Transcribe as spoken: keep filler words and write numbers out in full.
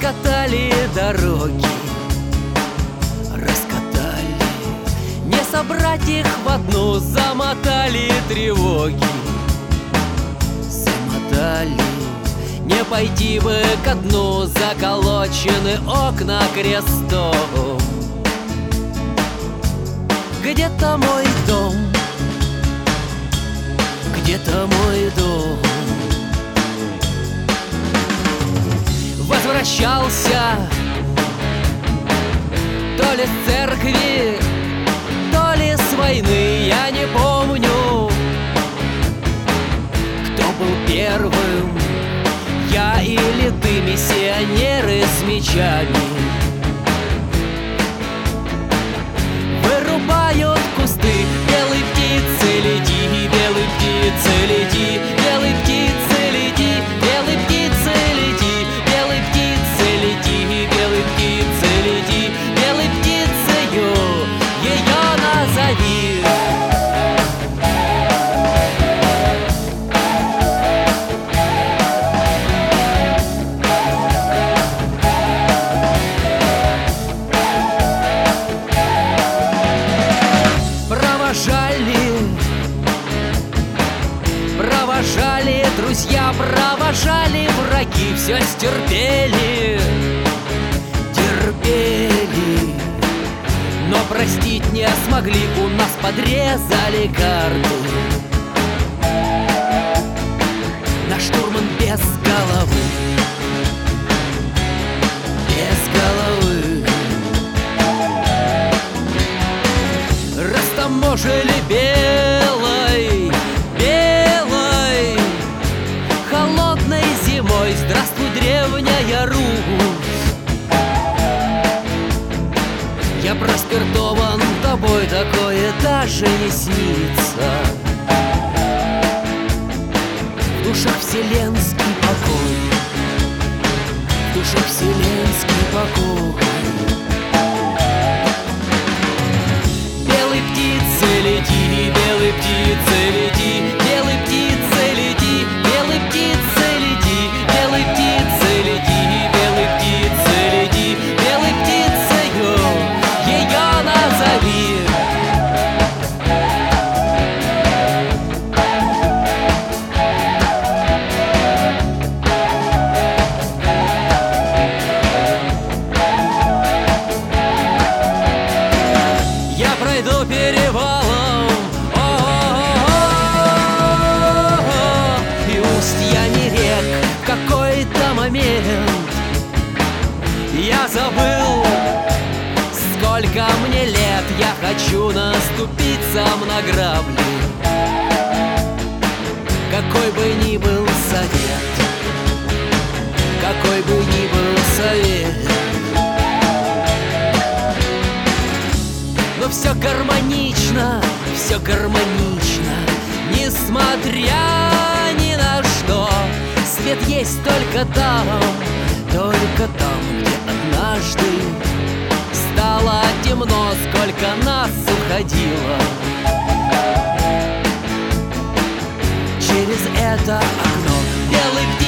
раскатали дороги, раскатали. Не собрать их в одну, замотали тревоги, замотали. Не пойти бы ко дну, заколочены окна крестом. Где-то мой дом, где-то мой дом. Возвращался то ли с церкви, то ли с войны, я не помню, кто был первым, я или ты, миссионеры с мечами. Вырубают кусты, белые птицы, лети, белые птицы, лети, белые птицы, лети, белые птицы, лети, белые птицы, лети, белые птицы, лети, белой птицею ее назови. Провожали, провожали друзья, провожали враги, все стерпели, терпели, но простить не смогли, у нас подрезали карты. Наш штурман без головы, без головы. Растаможили белой, белой, холодной зимой. Здравствуй, древняя Русь. Я проспиртован тобой, такое даже не снится. В душах вселенский покой, в душах вселенский покой. Белые птицы, лети, белые птицы, лети, белые птицы, лети, белые птицы, лети, белые птицы, лети, белые птицы, лети, белой птицею ее назови. Я пройду перевалом, о-о-о-о-о, и устья не рек. В какой-то момент я забыл, сколько мне лет. Я хочу наступить сам на грабли, какой бы ни был совет, какой бы ни был совет. Но все гармонично, все гармонично, несмотря ни на что. Свет есть только там, только там, где однажды стало темно, сколько нас уходило через это окно. Белый